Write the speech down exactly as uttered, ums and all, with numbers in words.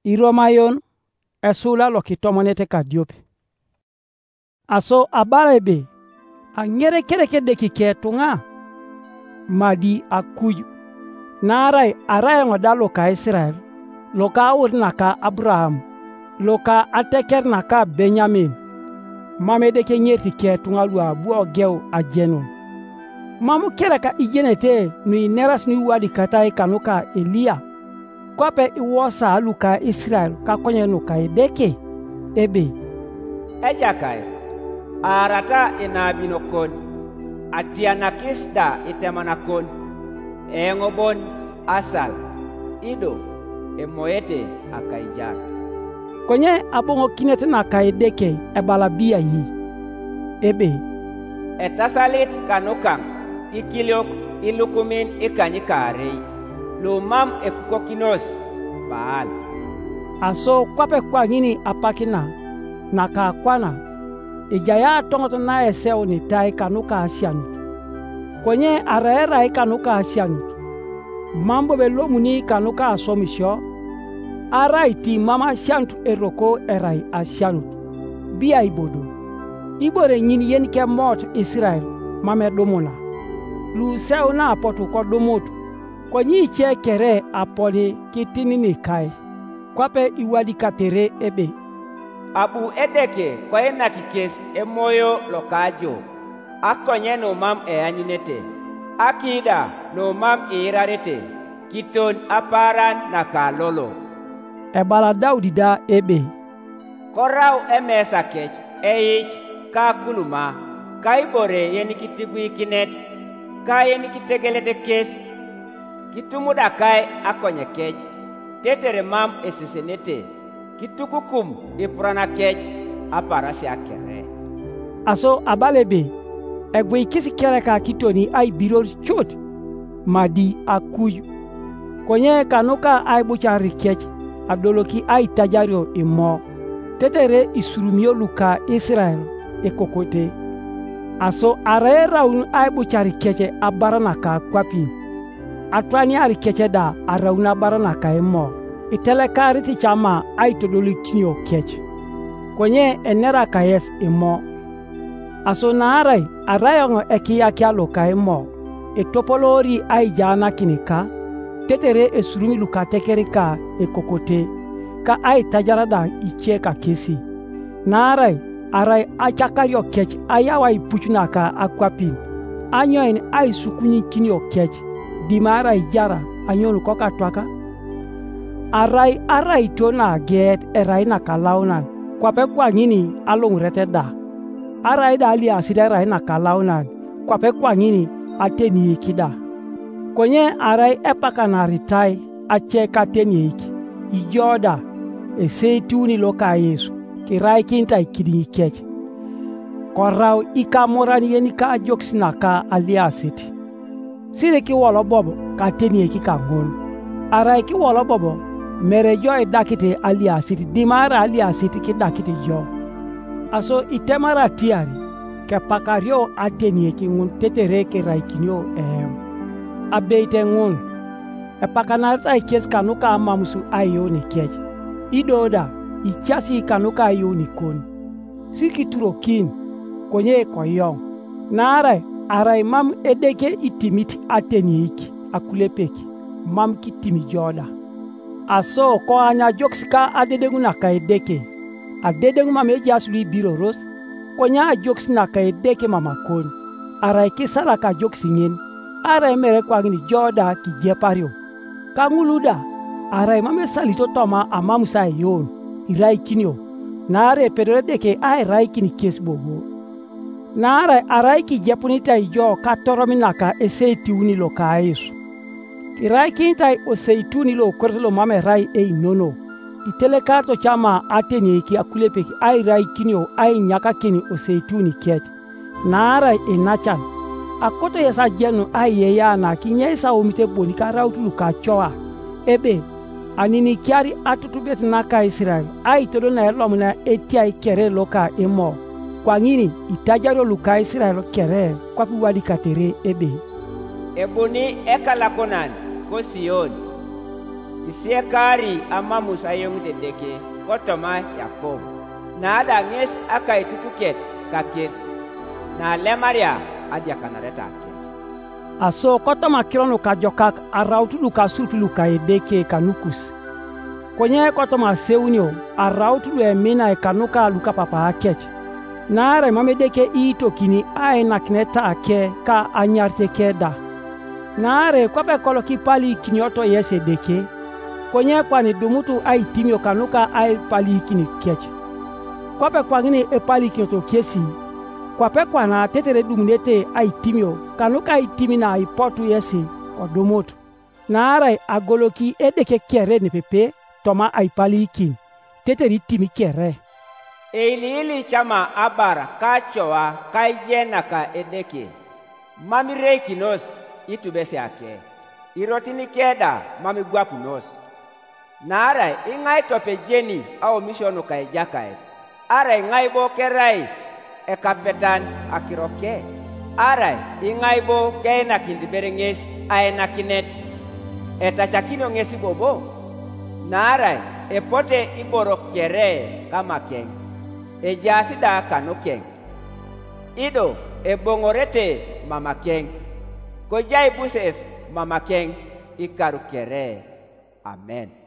iromayon esula lo kitomonete ka diope. Aso abalebe a nyere kereke de kiketunga madi akuju. Narai araya ngoda loka Israel, loka ur naka Abraham, loka ateker naka Benjamin. Mame de ke nyerti ketunga lua buo geu a jenon. Mamu kereka igenete nui neras nui wadi katai kanuka Elia. Kwape iwosa luka Israel ka konye nuka edeke ebe. Ejakai arata inabinokon atianakisda itemanakon engobon asal ido emoete akaijar. Konye abongo kinete na kaedeke ebalabia yi ebe. Etasalit kanukang ikiliok ilukumin ikanyikarei lumam ekukokinos baal. Aso kwape kwa ngini apakina naka kwana ijaya tongoto na eseo ni tai kanuka asianu. Konye araera kanuka asianu. Mambo belomuni kanuka asomisho. Araiti mama shantu eroko erai asianu. Bia ibodo. Ibore nyini yen ke mot Israel mame domona. Lu seo na apotu ko domotu. Konyi che kere apoli kitini ni kai. Kwape iwadi katere ebe. Abu edeke kwa ena kikes emoyo lokajo. Akonye no mam e anyunete. Akida no mam e irarete. Kiton aparan na kalolo. Ebala Daudida ebe. Korau emesa kech eich ka kuluma. Kaibore yeni kitigui kinet. Ka yeni kitegelete kes. Kitumuda kai akonye kech. Tetere mam esisenete. Kitukukum ipurana kech aparasi akere. Aso abalebe egwe kisi kereka kitoni ai biror chot madi akuyu. Konye kanuka ai buchari kech adoloki ai tajario imo. Tetere isurumio luka Israel ekokote. Aso arera un ai buchari keche abarana ka kwapi. Atwani ari keche da arauna barana ka imo. Itele kariti chama ai todoli kinyo kech. Konye enera kayes imo. Aso naarai arayongo ekiya kia loka imo. Etopolori ai jana kinika. Tetere esurumi luka tekerika ekokote. Ka ai tajarada iche ka kesi. Naarai arai achakario kech ayawa ipuchuna ka akwapin. Anyoin ai sukuni kinyo kech. Dimara ijara anyonu koka twaka. Arai arai to na get erai na kalaunan. Kwape kwa ngini along rete da. Arai da ali aside erai na kalaunan. Kwape kwa ngini ateni ikida. Konye arai epaka na ritai ache kateni iki. Ijoda eseituni loka Yesu. Kirai kinta ikidi ikech. Korau ika morani yeni ka joksi na ka ali asiti. Sire ki wolo bobo kateni iki ka ngonu. Arai ki wolo bobo mere joy dakite alia siti dimara alia siti ki dakite jo. Aso itemara tiari ke pakario atenie ki ngun tetere ke raikinyo em. Abeite ngun e pakanarta ikes kanuka amamusu ayo ni kej. Idoda ichasi kanuka ayo ni kon. Siki turokin konye koyong. Nare arai mam edeke itimiti atenie iki akulepeki mam kitimi joda. Aso ko anya joksika adedengu na kaedeke. Adedengu mame jasuli biro ros. Konya joks na kaedeke mama kon. Arai kisala ka joksingen. Arai mere kwa ngini joda ki jepario. Kanguluda. Arai mame salito toma amamusa yon. Irai kinyo. Nare pedredeke ai rai kini kesbogo. Nare arai ki jepunita ijo katoromi naka eseiti uni loka Yesu. Kirai kintai o seituni lo kortelo mame rai ei nono. Itele karto chama ateni ki akulepeki ai rai kinyo ai nyaka kini o seituni kech. Naarai e nachan. Akoto yesa jenu ai yeya na kinye isa omite boni ka rautulu ka choa. Ebe anini kiari atutubet naka Israel. Ai todo na elomuna eti ai kere loka emo. Kwa ngini itajaro luka Israel kere kwa piwadi katere ebe. Eboni ekalakonan ko Sion. isiekari amamus ayong dedeke kotoma Yakob na ada nges akai tutuket kakes na lemaria adia kanareta ke aso kotoma kirono ka jokak arautu luka surtu luka edeke kanukus konye kotoma seunio arautu lu emina e kanuka luka papa akech nare mamedeke ito kini ai nakneta ake ka anyarte keda nare kwape koloki pali kinyoto yese deke konye kwani dumutu ai timio kanuka ai pali kini kech kwape kwangini e pali kinyoto kesi kwape kwana tetere dumunete ai timio kanuka ai timina ai potu yese kwa dumutu nare agoloki edeke kere ne pepe toma ai pali kin teteri timi kere Eilili chama abara kachowa kaijena ka edeke mami reikinos itubese ake irotini keda mami guapunos nara ingai tope jeni au mishono ka ejakai ara ingai bo kerai e kapetan akiroke ara ingai bo kena kindiberenges aena kinet etachakino ngesi bobo nara epote iboro kere kama keng ejasi da kano keng ido ebongorete mama keng kojai buses mama keng ikaru kere amen.